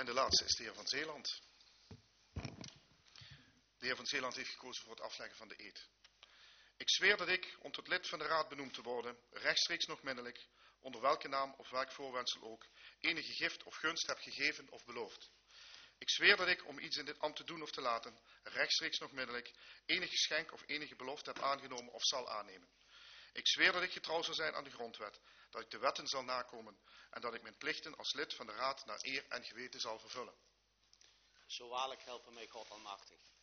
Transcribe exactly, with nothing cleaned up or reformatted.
En de laatste is de heer Van Zeeland. De heer Van Zeeland heeft gekozen voor het afleggen van de eed. Ik zweer dat ik, om tot lid van de raad benoemd te worden, rechtstreeks nog middelijk, onder welke naam of welk voorwendsel ook, enige gift of gunst heb gegeven of beloofd. Ik zweer dat ik, om iets in dit ambt te doen of te laten, rechtstreeks nog middelijk, enig geschenk of enige belofte heb aangenomen of zal aannemen. Ik zweer dat ik getrouw zal zijn aan de grondwet, dat ik de wetten zal nakomen en dat ik mijn plichten als lid van de raad naar eer en geweten zal vervullen. Zo waarlijk helpen mij God almachtig.